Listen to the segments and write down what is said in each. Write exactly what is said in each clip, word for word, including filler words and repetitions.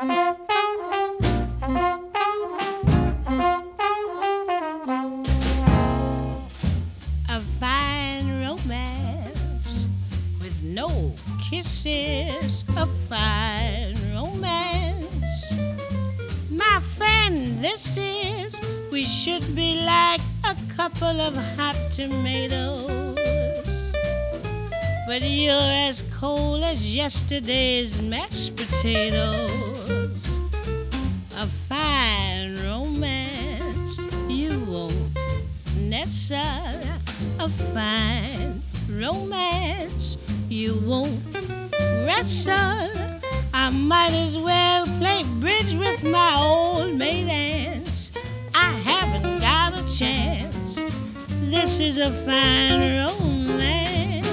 A fine romance with no kisses. A fine romance. My friend, this is, we should be like a couple of hot tomatoes. But you're as cold as yesterday's mashed potatoes. A fine romance you won't nestle. A fine romance you won't wrestle. I might as well play bridge with my old maid aunts. I haven't got a chance. This is a fine romance.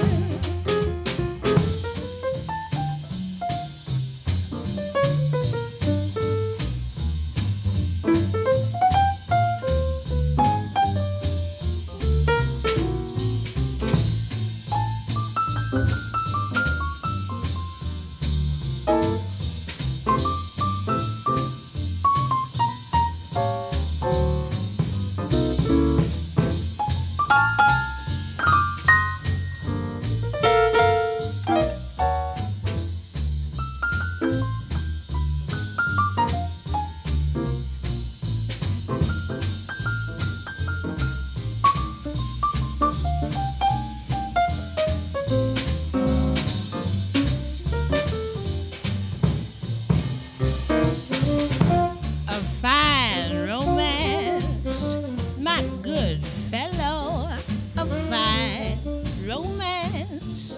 My good fellow, a fine romance.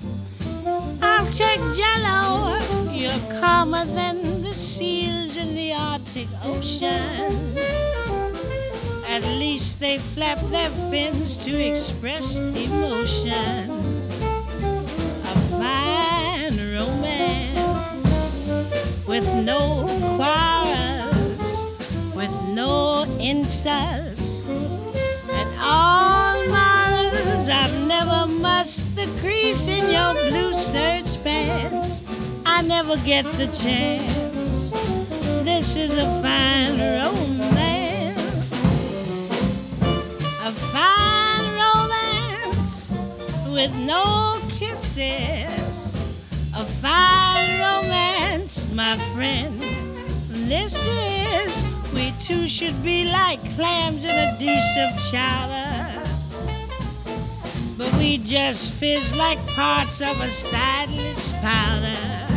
I'll take Jello, you're calmer than the seals in the Arctic Ocean. At least they flap their fins to express emotion. A fine romance with no quarrels, with no insults, and all morals. I've never mussed the crease in your blue serge pants. I never get the chance. This is a fine romance. A fine romance with no kisses. A fine romance, my friend. This is, we two should be like clams in a dish of chowder, but we just fizz like parts of a sideless powder.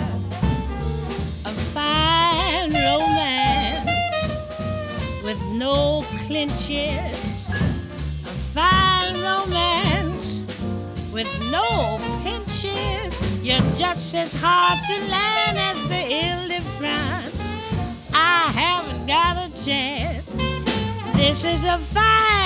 A fine romance with no clinches. A fine romance with no pinches. You're just as hard to learn as the Ile-de-France. I haven't got a chance. This is a fine